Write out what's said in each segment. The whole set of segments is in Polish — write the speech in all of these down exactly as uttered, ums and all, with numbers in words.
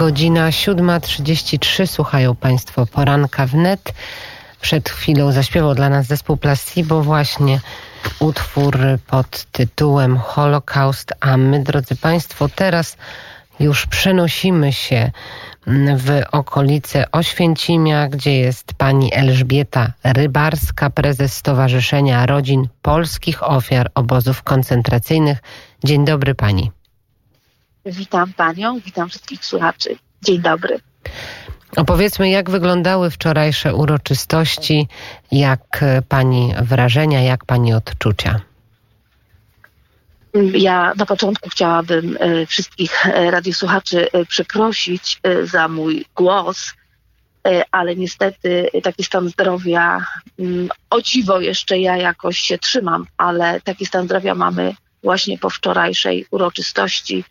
Godzina siódma trzydzieści trzy. Słuchają Państwo Poranka Wnet. Przed chwilą zaśpiewał dla nas zespół Placebo właśnie utwór pod tytułem Holokaust, a my, drodzy Państwo, teraz już przenosimy się w okolice Oświęcimia, gdzie jest pani Elżbieta Rybarska, prezes Stowarzyszenia Rodzin Polskich Ofiar Obozów Koncentracyjnych. Dzień dobry pani. Witam panią, witam wszystkich słuchaczy. Dzień dobry. Opowiedzmy, jak wyglądały wczorajsze uroczystości, jak pani wrażenia, jak pani odczucia? Ja na początku chciałabym wszystkich radiosłuchaczy przeprosić za mój głos, ale niestety taki stan zdrowia, o dziwo jeszcze ja jakoś się trzymam, ale taki stan zdrowia mamy właśnie po wczorajszej uroczystości.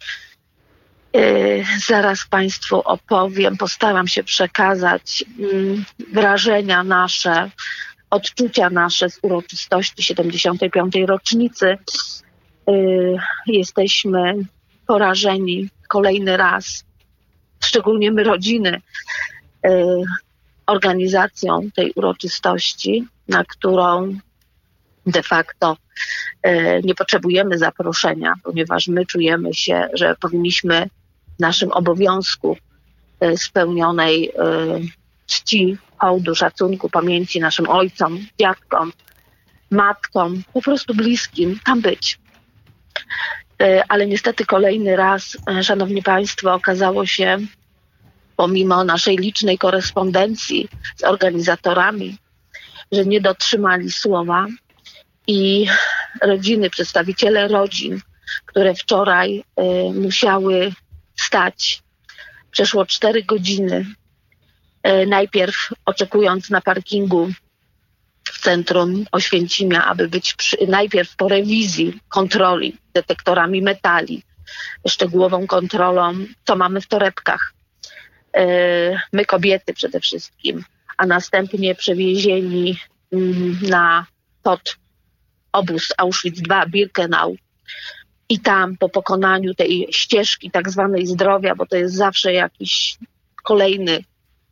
Zaraz Państwu opowiem, postaram się przekazać wrażenia nasze, odczucia nasze z uroczystości siedemdziesiątej piątej rocznicy. Jesteśmy porażeni kolejny raz, szczególnie my rodziny, organizacją tej uroczystości, na którą de facto nie potrzebujemy zaproszenia, ponieważ my czujemy się, że powinniśmy w naszym obowiązku spełnionej czci, hołdu, szacunku, pamięci naszym ojcom, dziadkom, matkom, po prostu bliskim tam być. Ale niestety kolejny raz, szanowni państwo, okazało się, pomimo naszej licznej korespondencji z organizatorami, że nie dotrzymali słowa i rodziny, przedstawiciele rodzin, które wczoraj y, musiały stać, przeszło cztery godziny, y, najpierw oczekując na parkingu w centrum Oświęcimia, aby być przy, najpierw po rewizji, kontroli detektorami metali, szczegółową kontrolą, co mamy w torebkach. Y, my kobiety przede wszystkim, a następnie przewiezieni y, na pod obóz Auschwitz dwa, Birkenau. I tam po pokonaniu tej ścieżki tak zwanej zdrowia, bo to jest zawsze jakiś kolejny,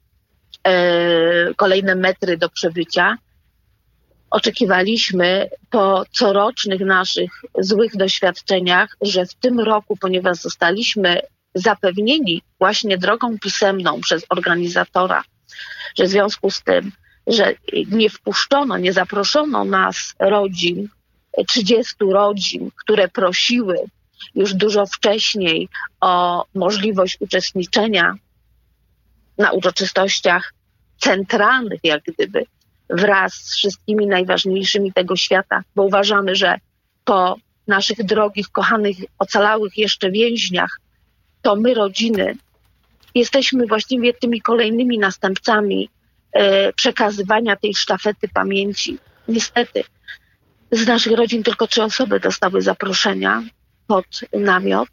e, kolejne metry do przebycia, oczekiwaliśmy po corocznych naszych złych doświadczeniach, że w tym roku, ponieważ zostaliśmy zapewnieni właśnie drogą pisemną przez organizatora, że w związku z tym, że nie wpuszczono, nie zaproszono nas rodzin, trzydziestu rodzin, które prosiły już dużo wcześniej o możliwość uczestniczenia na uroczystościach centralnych, jak gdyby, wraz z wszystkimi najważniejszymi tego świata, bo uważamy, że po naszych drogich, kochanych, ocalałych jeszcze więźniach, to my, rodziny, jesteśmy właściwie tymi kolejnymi następcami przekazywania tej sztafety pamięci. Niestety z naszych rodzin tylko trzy osoby dostały zaproszenia pod namiot,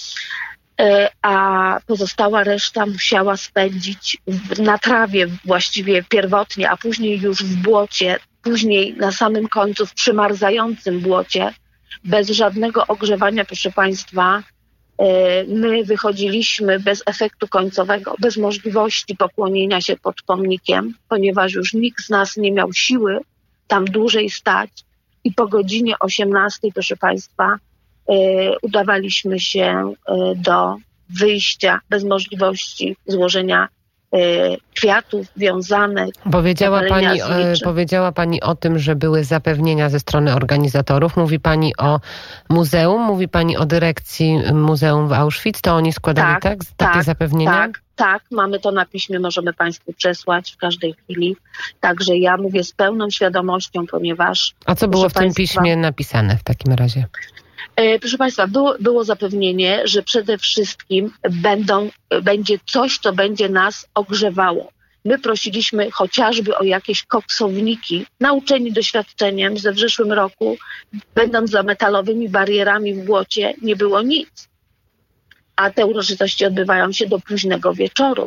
a pozostała reszta musiała spędzić na trawie właściwie pierwotnie, a później już w błocie, później na samym końcu w przymarzającym błocie, bez żadnego ogrzewania, proszę Państwa. My wychodziliśmy bez efektu końcowego, bez możliwości pokłonienia się pod pomnikiem, ponieważ już nikt z nas nie miał siły tam dłużej stać i po godzinie osiemnastej, proszę Państwa, udawaliśmy się do wyjścia bez możliwości złożenia kwiatów, wiązanek. Powiedziała pani, powiedziała pani o tym, że były zapewnienia ze strony organizatorów. Mówi pani o muzeum, mówi pani o dyrekcji Muzeum w Auschwitz. To oni składali tak, tak, takie tak, zapewnienia? Tak, tak. Mamy to na piśmie, możemy Państwu przesłać w każdej chwili. Także ja mówię z pełną świadomością, ponieważ... A co było w tym państwa, piśmie napisane w takim razie? Proszę Państwa, było, było zapewnienie, że przede wszystkim będą, będzie coś, co będzie nas ogrzewało. My prosiliśmy chociażby o jakieś koksowniki, nauczeni doświadczeniem, że w zeszłym roku, będąc za metalowymi barierami w błocie, nie było nic. A te uroczystości odbywają się do późnego wieczoru.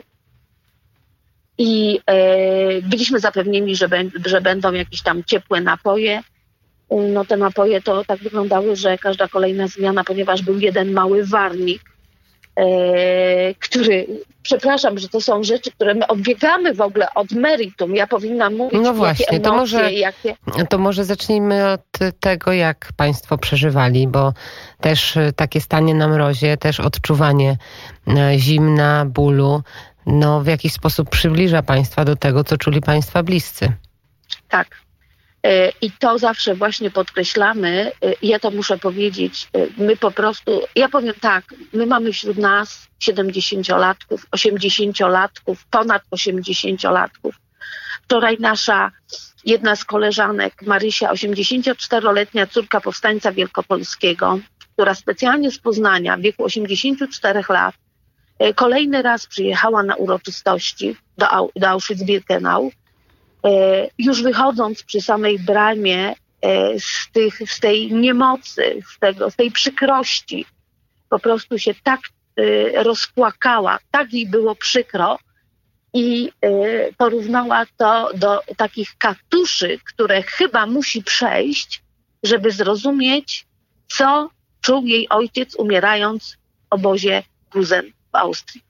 I e, byliśmy zapewnieni, że, be, że będą jakieś tam ciepłe napoje. No te napoje to tak wyglądały, że każda kolejna zmiana, ponieważ był jeden mały warnik, który, przepraszam, że to są rzeczy, które my odbiegamy w ogóle od meritum. Ja powinnam mówić, no właśnie, jakie emocje, to może, jakie... to może zacznijmy od tego, jak państwo przeżywali, bo też takie stanie na mrozie, też odczuwanie zimna, bólu, no w jakiś sposób przybliża państwa do tego, co czuli państwa bliscy. Tak. I to zawsze właśnie podkreślamy. Ja to muszę powiedzieć. My po prostu, ja powiem tak, my mamy wśród nas siedemdziesięciolatków, osiemdziesięciolatków, ponad osiemdziesięciolatków. Wczoraj nasza jedna z koleżanek, Marysia, osiemdziesięcioczteroletnia córka powstańca wielkopolskiego, która specjalnie z Poznania w wieku osiemdziesięciu czterech lat kolejny raz przyjechała na uroczystości do, do Auschwitz-Birkenau. Już wychodząc przy samej bramie z, tych, z tej niemocy, z, tego, z tej przykrości, po prostu się tak rozpłakała, tak jej było przykro i porównała to do takich katuszy, które chyba musi przejść, żeby zrozumieć, co czuł jej ojciec, umierając w obozie Gusen w Austrii.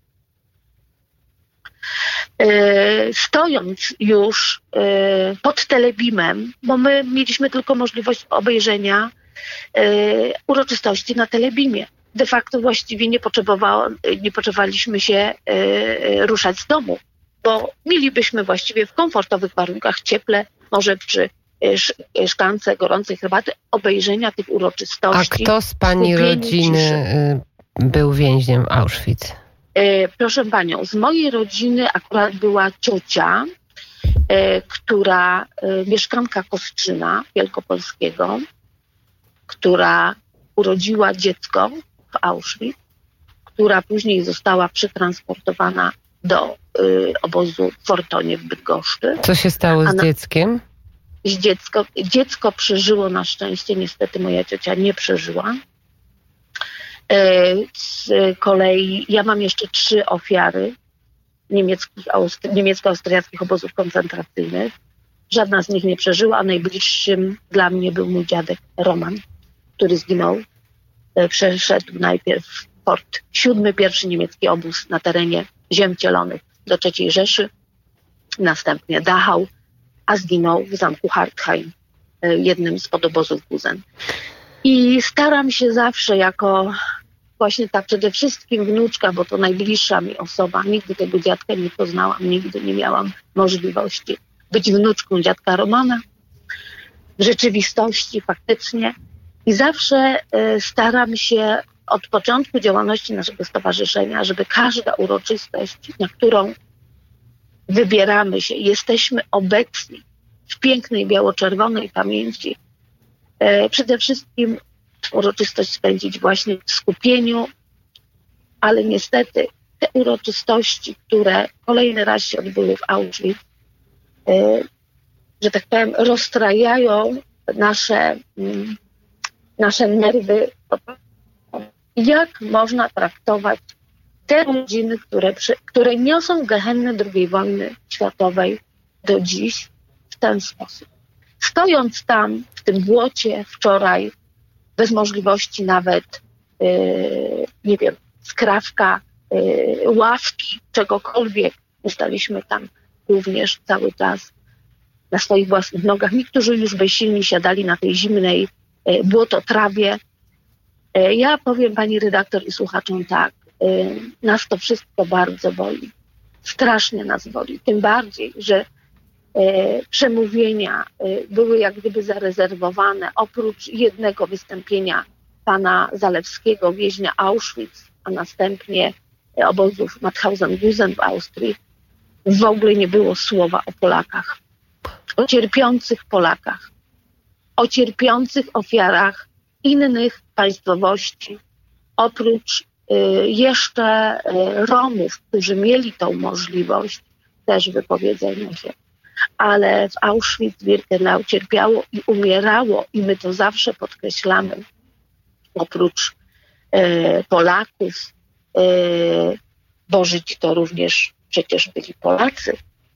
Stojąc już pod Telebimem, bo my mieliśmy tylko możliwość obejrzenia uroczystości na Telebimie. De facto właściwie nie, potrzebowało, nie potrzebowaliśmy się ruszać z domu, bo mielibyśmy właściwie w komfortowych warunkach, cieple, może przy szklance gorącej herbaty, obejrzenia tych uroczystości. A kto z pani rodziny ciszy. był więźniem Auschwitz? Proszę panią, z mojej rodziny akurat była ciocia, która, mieszkanka Kostrzyna Wielkopolskiego, która urodziła dziecko w Auschwitz, która później została przetransportowana do obozu w Fortonie w Bydgoszczy. Co się stało z na, dzieckiem? Z dziecko, dziecko przeżyło na szczęście, niestety moja ciocia nie przeżyła. Z kolei ja mam jeszcze trzy ofiary niemieckich, austry, niemiecko-austriackich obozów koncentracyjnych. Żadna z nich nie przeżyła, a najbliższym dla mnie był mój dziadek Roman, który zginął. Przeszedł najpierw Fort siódmy, pierwszy niemiecki obóz na terenie Ziem Cielonych do trzeciej Rzeszy, następnie Dachau, a zginął w zamku Hartheim, jednym z podobozów Gusen. I staram się zawsze jako właśnie ta przede wszystkim wnuczka, bo to najbliższa mi osoba, nigdy tego dziadka nie poznałam, nigdy nie miałam możliwości być wnuczką dziadka Romana w rzeczywistości faktycznie. I zawsze y, staram się od początku działalności naszego stowarzyszenia, żeby każda uroczystość, na którą wybieramy się, jesteśmy obecni w pięknej biało-czerwonej pamięci, y, przede wszystkim uroczystość spędzić właśnie w skupieniu, ale niestety te uroczystości, które kolejny raz się odbyły w Auschwitz, y, że tak powiem, rozstrajają nasze, y, nasze nerwy. Jak można traktować te rodziny, które, przy, które niosą gehennę drugiej wojny światowej do dziś w ten sposób. Stojąc tam w tym błocie wczoraj, bez możliwości nawet, yy, nie wiem, skrawka, yy, ławki, czegokolwiek. My staliśmy tam również cały czas na swoich własnych nogach. Niektórzy już bezsilni siadali na tej zimnej yy, błototrawie. Yy, ja powiem pani redaktor i słuchaczom tak, yy, nas to wszystko bardzo boli. Strasznie nas boli. Tym bardziej, że E, przemówienia e, były jak gdyby zarezerwowane oprócz jednego wystąpienia pana Zalewskiego, więźnia Auschwitz, a następnie e, obozów Mauthausen-Gusen w Austrii. W ogóle nie było słowa o Polakach, o cierpiących Polakach, o cierpiących ofiarach innych państwowości, oprócz e, jeszcze e, Romów, którzy mieli tą możliwość też wypowiedzenia się. Ale w Auschwitz-Birkenau cierpiało i umierało, i my to zawsze podkreślamy, oprócz e, Polaków, e, bo Żydzi to również przecież byli Polacy.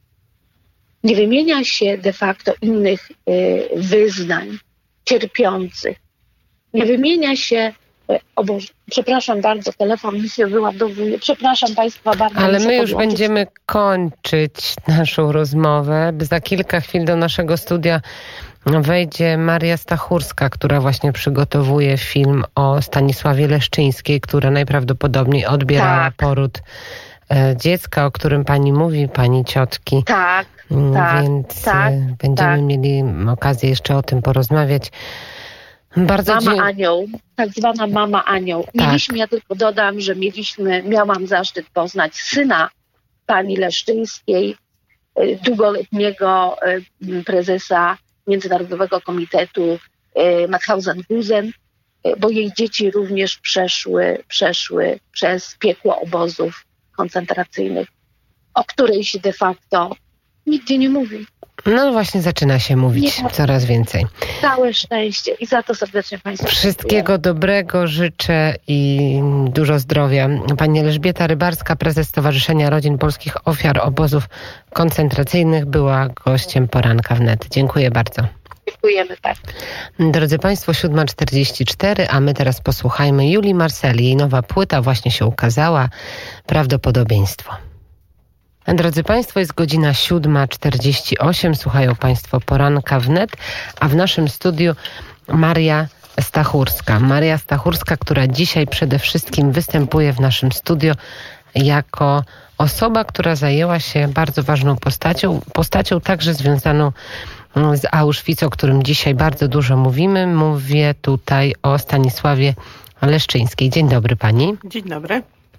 Nie wymienia się de facto innych e, wyznań cierpiących. Nie wymienia się O Boże, przepraszam bardzo, telefon mi się wyładowuje. Przepraszam Państwa bardzo. Ale my już podłączyć. będziemy kończyć naszą rozmowę. Za kilka chwil do naszego studia wejdzie Maria Stachurska, która właśnie przygotowuje film o Stanisławie Leszczyńskiej, która najprawdopodobniej odbierała tak. poród dziecka, o którym pani mówi, pani ciotki. Tak, tak. Więc tak, będziemy tak. mieli okazję jeszcze o tym porozmawiać. Bardzo Mama dzie- Anioł, tak zwana Mama Anioł. Mieliśmy, tak. ja tylko dodam, że mieliśmy, miałam zaszczyt poznać syna pani Leszczyńskiej, długoletniego prezesa Międzynarodowego Komitetu Mauthausen-Gusen, bo jej dzieci również przeszły, przeszły przez piekło obozów koncentracyjnych, o której się de facto nigdzie nie mówi. No właśnie zaczyna się mówić nie, coraz więcej. Całe szczęście i za to serdecznie Państwu Wszystkiego dziękuję. dobrego życzę i dużo zdrowia. Pani Elżbieta Rybarska, prezes Stowarzyszenia Rodzin Polskich Ofiar Obozów Koncentracyjnych, była gościem Poranka Wnet. Dziękuję bardzo. Dziękujemy bardzo. Drodzy Państwo, siódma czterdzieści cztery, a my teraz posłuchajmy Julii Marseli. Jej nowa płyta właśnie się ukazała. Prawdopodobieństwo. Drodzy Państwo, jest godzina siódma czterdzieści osiem. Słuchają Państwo Poranka Wnet, a w naszym studiu Maria Stachurska. Maria Stachurska, która dzisiaj przede wszystkim występuje w naszym studiu jako osoba, która zajęła się bardzo ważną postacią, postacią także związaną z Auschwitz, o którym dzisiaj bardzo dużo mówimy. Mówię tutaj o Stanisławie Leszczyńskiej. Dzień dobry Pani. Dzień dobry.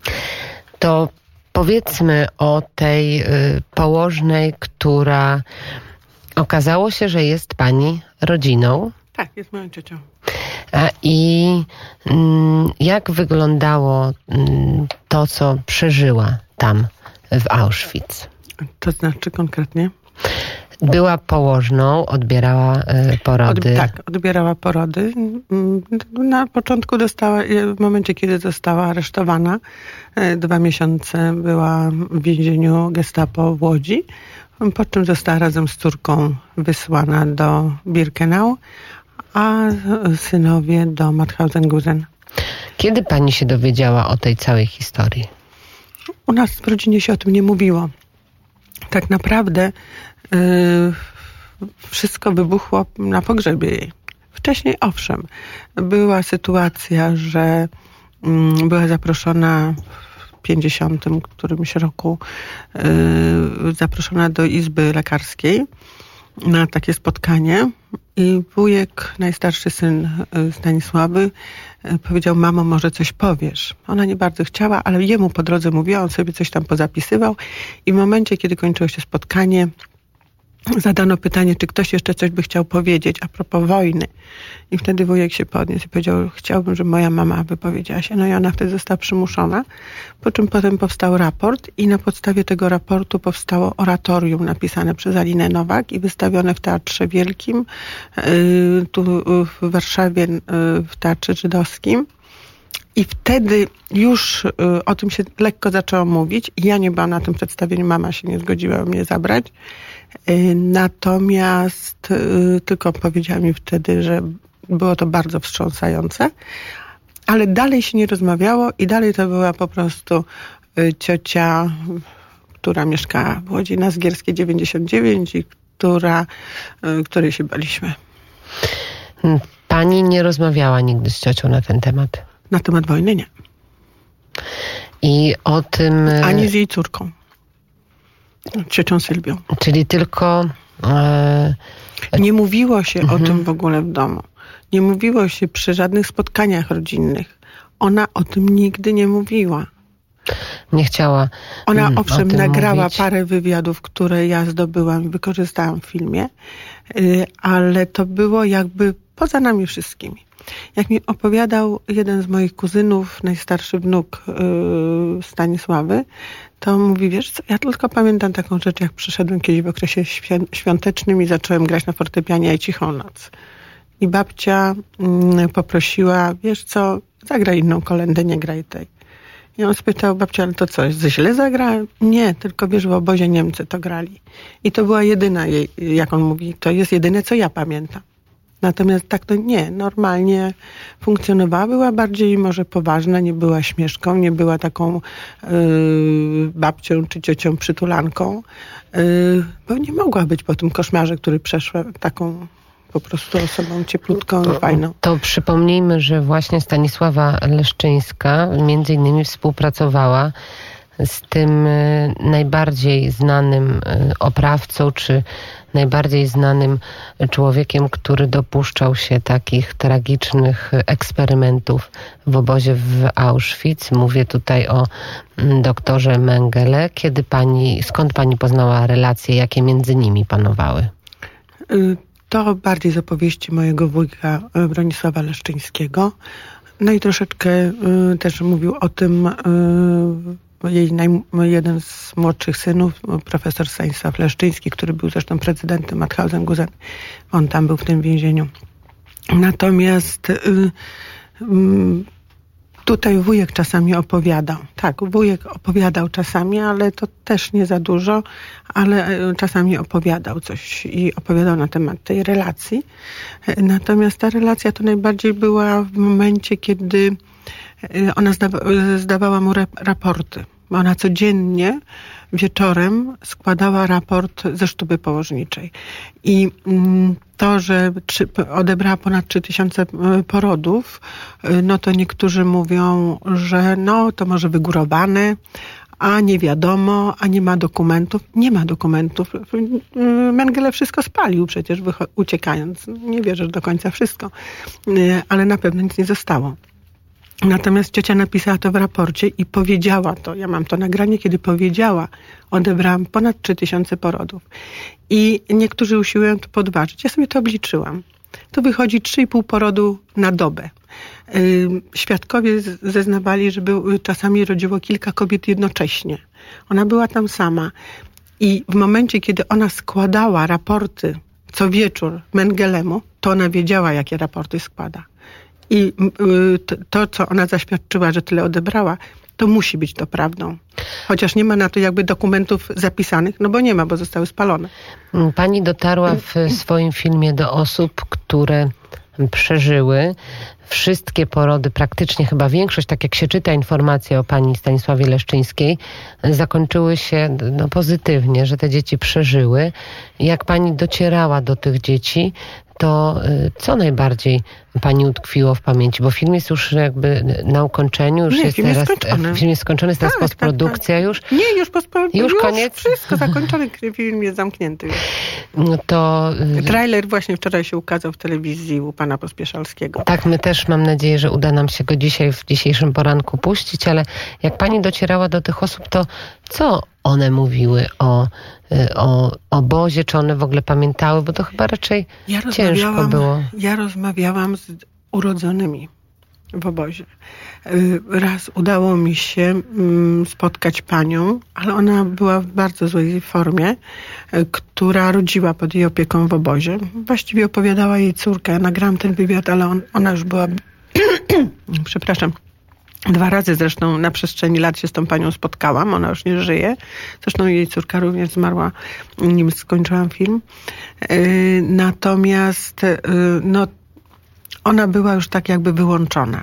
To powiedzmy o tej y, położnej, która okazało się, że jest Pani rodziną. Tak, jest moją ciocią. A, I y, jak wyglądało y, to, co przeżyła tam w Auschwitz? To znaczy konkretnie? Była położną, odbierała y, porody. Od, tak, odbierała porody. Na początku dostała, w momencie kiedy została aresztowana, dwa miesiące była w więzieniu Gestapo w Łodzi, po czym została razem z córką wysłana do Birkenau, a synowie do Mauthausen-Gusen. Kiedy Pani się dowiedziała o tej całej historii? U nas w rodzinie się o tym nie mówiło. Tak naprawdę Yy, wszystko wybuchło na pogrzebie jej. Wcześniej owszem, była sytuacja, że yy, była zaproszona w pięćdziesiątym którymś roku yy, zaproszona do izby lekarskiej na takie spotkanie i wujek, najstarszy syn Stanisławy, powiedział: mamo, może coś powiesz. Ona nie bardzo chciała, ale jemu po drodze mówiła, on sobie coś tam pozapisywał i w momencie, kiedy kończyło się spotkanie, zadano pytanie, czy ktoś jeszcze coś by chciał powiedzieć a propos wojny. I wtedy wujek się podniósł i powiedział: chciałbym, żeby moja mama wypowiedziała się. No i ona wtedy została przymuszona. Po czym potem powstał raport i na podstawie tego raportu powstało oratorium napisane przez Alinę Nowak i wystawione w Teatrze Wielkim, yy, tu w Warszawie, yy, w Teatrze Żydowskim. I wtedy już y, o tym się lekko zaczęło mówić. Ja nie byłam na tym przedstawieniu, mama się nie zgodziła mnie zabrać. Y, natomiast y, tylko powiedziała mi wtedy, że było to bardzo wstrząsające. Ale dalej się nie rozmawiało i dalej to była po prostu y, ciocia, która mieszkała w Łodzi na Zgierskiej dziewięćdziesiąt dziewięć i która, y, której się baliśmy. Pani nie rozmawiała nigdy z ciocią na ten temat? Na temat wojny nie. I o tym... Ani z jej córką. Ciocią Sylwią. Czyli tylko... E... Nie mówiło się mhm. o tym w ogóle w domu. Nie mówiło się przy żadnych spotkaniach rodzinnych. Ona o tym nigdy nie mówiła. Nie chciała Ona owszem nagrała mówić. parę wywiadów, które ja zdobyłam i wykorzystałam w filmie, ale to było jakby poza nami wszystkimi. Jak mi opowiadał jeden z moich kuzynów, najstarszy wnuk yy, Stanisławy, to mówi: wiesz co, ja tylko pamiętam taką rzecz, jak przyszedłem kiedyś w okresie świ- świątecznym i zacząłem grać na fortepianie i Cichą noc. I babcia yy, poprosiła: wiesz co, zagraj inną kolędę, nie graj tej. I on spytał: babcia, ale to coś, źle zagrałem? Nie, tylko wiesz, w obozie Niemcy to grali. I to była jedyna jej, jak on mówi, to jest jedyne, co ja pamiętam. Natomiast tak to nie, normalnie funkcjonowała, była bardziej może poważna, nie była śmieszką, nie była taką yy, babcią czy ciocią przytulanką, yy, bo nie mogła być po tym koszmarze, który przeszła, taką po prostu osobą cieplutką i fajną. To przypomnijmy, że właśnie Stanisława Leszczyńska między innymi współpracowała z tym najbardziej znanym oprawcą, czy najbardziej znanym człowiekiem, który dopuszczał się takich tragicznych eksperymentów w obozie w Auschwitz. Mówię tutaj o doktorze Mengele. Kiedy pani, skąd pani poznała relacje, jakie między nimi panowały? To bardziej z opowieści mojego wujka Bronisława Leszczyńskiego. No i troszeczkę y, też mówił o tym y, jej naj, jeden z młodszych synów, profesor Stanisław Leszczyński, który był zresztą prezydentem Mauthausen-Gusen. On tam był w tym więzieniu. Natomiast y, y, tutaj wujek czasami opowiadał. Tak, wujek opowiadał czasami, ale to też nie za dużo, ale czasami opowiadał coś i opowiadał na temat tej relacji. Natomiast ta relacja to najbardziej była w momencie, kiedy ona zdawa- zdawała mu rap- raporty. Ona codziennie wieczorem składała raport ze sztuby położniczej. I to, że trzy, odebrała ponad trzy tysiące porodów, no to niektórzy mówią, że no to może wygórowane, a nie wiadomo, a nie ma dokumentów. Nie ma dokumentów. Mengele wszystko spalił przecież wycho- uciekając. Nie wierzę, że do końca wszystko, ale na pewno nic nie zostało. Natomiast ciocia napisała to w raporcie i powiedziała to, ja mam to nagranie, kiedy powiedziała, odebrałam ponad trzy tysiące porodów. I niektórzy usiłują to podważyć. Ja sobie to obliczyłam. To wychodzi trzy i pół porodu na dobę. Świadkowie zeznawali, że był, czasami rodziło kilka kobiet jednocześnie. Ona była tam sama. I w momencie, kiedy ona składała raporty co wieczór Mengelemu, to ona wiedziała, jakie raporty składa. I to, co ona zaświadczyła, że tyle odebrała, to musi być to prawdą. Chociaż nie ma na to jakby dokumentów zapisanych, no bo nie ma, bo zostały spalone. Pani dotarła w swoim filmie do osób, które przeżyły wszystkie porody, praktycznie chyba większość, tak jak się czyta informacje o pani Stanisławie Leszczyńskiej, zakończyły się no, pozytywnie, że te dzieci przeżyły. Jak pani docierała do tych dzieci, to co najbardziej pani utkwiło w pamięci? Bo film jest już jakby na ukończeniu, już nie, jest film teraz... Jest skończony. Film jest skończony, jest teraz tak, postprodukcja tak, tak. już? Nie, już postprodukcja. Już, już koniec? Wszystko zakończony, film jest zamknięty. No to... Trailer właśnie wczoraj się ukazał w telewizji u pana Pospieszalskiego. Tak, my też mam nadzieję, że uda nam się go dzisiaj w dzisiejszym poranku puścić, ale jak pani docierała do tych osób, to co one mówiły o, o obozie, czy one w ogóle pamiętały, bo to chyba raczej ja ciężko było. Ja rozmawiałam z urodzonymi w obozie. Raz udało mi się spotkać panią, ale ona była w bardzo złej formie, która rodziła pod jej opieką w obozie. Właściwie opowiadała jej córka. Ja nagrałam ten wywiad, ale on, ona już była... Przepraszam. Dwa razy zresztą na przestrzeni lat się z tą panią spotkałam. Ona już nie żyje. Zresztą jej córka również zmarła, nim skończyłam film. Natomiast no, ona była już tak jakby wyłączona.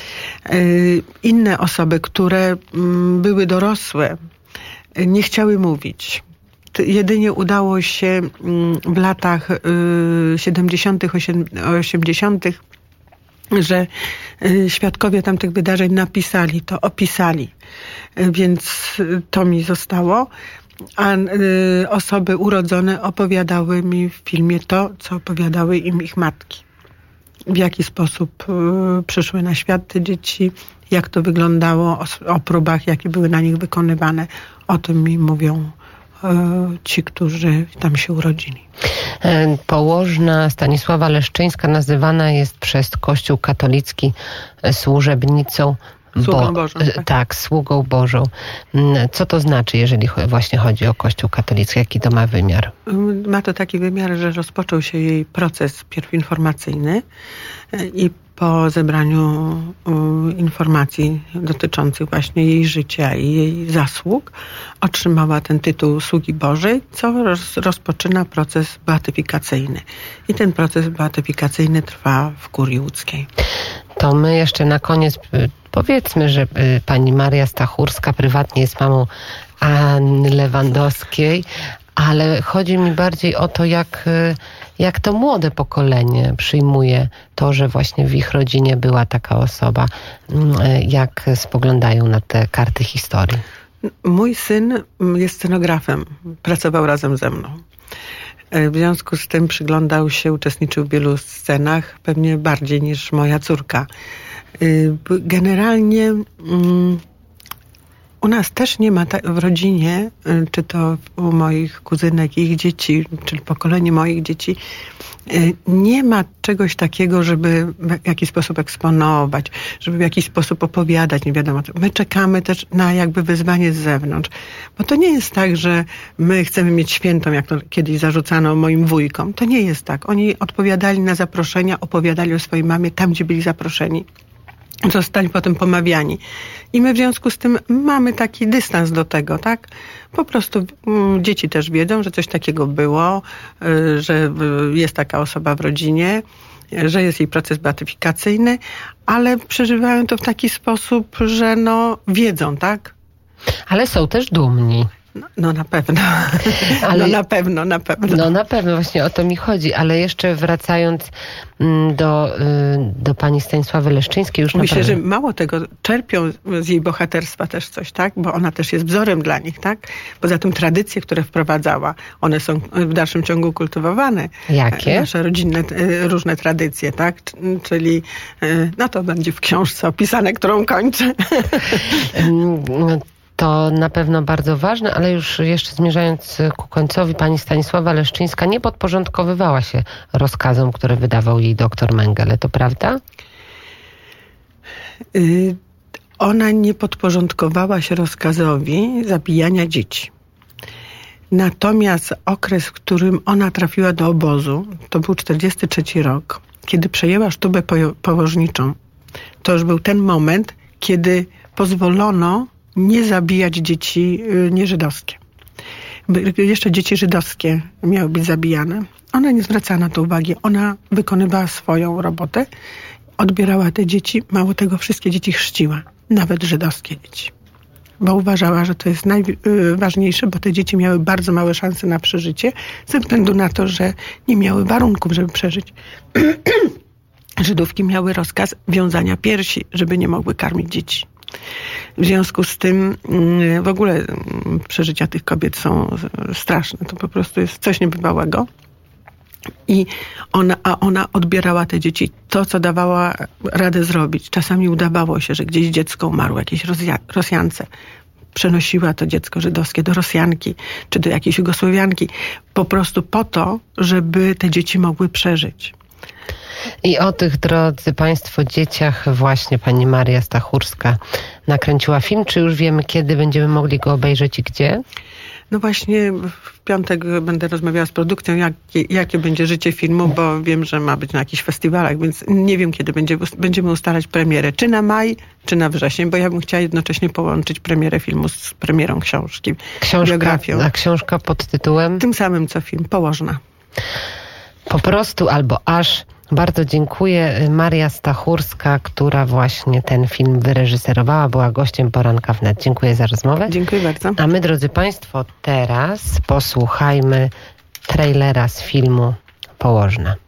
Inne osoby, które były dorosłe, nie chciały mówić. Jedynie udało się w latach siedemdziesiątych, osiemdziesiątych że świadkowie tamtych wydarzeń napisali to, opisali. Więc to mi zostało. A osoby urodzone opowiadały mi w filmie to, co opowiadały im ich matki. W jaki sposób przyszły na świat te dzieci, jak to wyglądało, o próbach, jakie były na nich wykonywane. O tym mi mówią ci, którzy tam się urodzili. Położna Stanisława Leszczyńska nazywana jest przez Kościół katolicki służebnicą Sługą Bo, Bożą. Tak. tak, sługą Bożą. Co to znaczy, jeżeli właśnie chodzi o Kościół katolicki? Jaki to ma wymiar? Ma to taki wymiar, że rozpoczął się jej proces pierw informacyjny i po zebraniu informacji dotyczących właśnie jej życia i jej zasług otrzymała ten tytuł Sługi Bożej, co roz, rozpoczyna proces beatyfikacyjny. I ten proces beatyfikacyjny trwa w Kurii Łódzkiej. To my jeszcze na koniec powiedzmy, że pani Maria Stachurska prywatnie jest mamą Anny Lewandowskiej, ale chodzi mi bardziej o to, jak, jak to młode pokolenie przyjmuje to, że właśnie w ich rodzinie była taka osoba. Jak spoglądają na te karty historii? Mój syn jest scenografem. Pracował razem ze mną. W związku z tym przyglądał się, uczestniczył w wielu scenach, pewnie bardziej niż moja córka. Generalnie u nas też nie ma w rodzinie, czy to u moich kuzynek i ich dzieci, czyli pokolenie moich dzieci, nie ma czegoś takiego, żeby w jakiś sposób eksponować, żeby w jakiś sposób opowiadać, nie wiadomo. My czekamy też na jakby wyzwanie z zewnątrz, bo to nie jest tak, że my chcemy mieć świętą, jak to kiedyś zarzucano moim wujkom. To nie jest tak. Oni odpowiadali na zaproszenia, opowiadali o swojej mamie tam, gdzie byli zaproszeni. Zostali potem pomawiani. I my w związku z tym mamy taki dystans do tego, tak? Po prostu mm, dzieci też wiedzą, że coś takiego było, y, że y, jest taka osoba w rodzinie, y, że jest jej proces beatyfikacyjny, ale przeżywają to w taki sposób, że no wiedzą, tak? Ale są też dumni. No, no na pewno. Ale, no na pewno, na pewno. No na pewno, właśnie o to mi chodzi. Ale jeszcze wracając do, do pani Stanisławy Leszczyńskiej już Myślę, naprawdę... że mało tego, czerpią z jej bohaterstwa też coś, tak? Bo ona też jest wzorem dla nich, tak? Poza tym tradycje, które wprowadzała, one są w dalszym ciągu kultywowane. Jakie? Nasze rodzinne różne tradycje, tak? Czyli no to będzie w książce opisane, którą kończę. To na pewno bardzo ważne, ale już jeszcze zmierzając ku końcowi, pani Stanisława Leszczyńska nie podporządkowywała się rozkazom, które wydawał jej doktor Mengele, to prawda? Yy, ona nie podporządkowała się rozkazowi zabijania dzieci. Natomiast okres, w którym ona trafiła do obozu, to był czterdziesty trzeci rok, kiedy przejęła sztubę położniczą. To już był ten moment, kiedy pozwolono nie zabijać dzieci nieżydowskie. Jeszcze dzieci żydowskie miały być zabijane. Ona nie zwracała na to uwagi. Ona wykonywała swoją robotę, odbierała te dzieci, mało tego, wszystkie dzieci chrzciła, nawet żydowskie dzieci. Bo uważała, że to jest najważniejsze, bo te dzieci miały bardzo małe szanse na przeżycie, ze względu na to, że nie miały warunków, żeby przeżyć. Żydówki miały rozkaz wiązania piersi, żeby nie mogły karmić dzieci. W związku z tym w ogóle przeżycia tych kobiet są straszne. To po prostu jest coś niebywałego. I ona, a ona odbierała te dzieci, to co dawała radę zrobić. Czasami udawało się, że gdzieś dziecko umarło, jakiejś Rosja, Rosjance. Przenosiła to dziecko żydowskie do Rosjanki, czy do jakiejś Jugosłowianki. Po prostu po to, żeby te dzieci mogły przeżyć. I o tych, drodzy Państwo, dzieciach właśnie pani Maria Stachurska nakręciła film. Czy już wiemy, kiedy będziemy mogli go obejrzeć i gdzie? No właśnie w piątek będę rozmawiała z produkcją, jakie, jakie będzie życie filmu, bo wiem, że ma być na jakichś festiwalach, więc nie wiem, kiedy będzie, będziemy ustalać premierę. Czy na maj, czy na wrzesień, bo ja bym chciała jednocześnie połączyć premierę filmu z premierą książki. Książka, biografią. A książka pod tytułem? Tym samym co film, Położna. Po prostu albo aż. Bardzo dziękuję. Maria Stachurska, która właśnie ten film wyreżyserowała, była gościem Poranka Wnet. Dziękuję za rozmowę. Dziękuję bardzo. A my, drodzy Państwo, teraz posłuchajmy trailera z filmu Położna.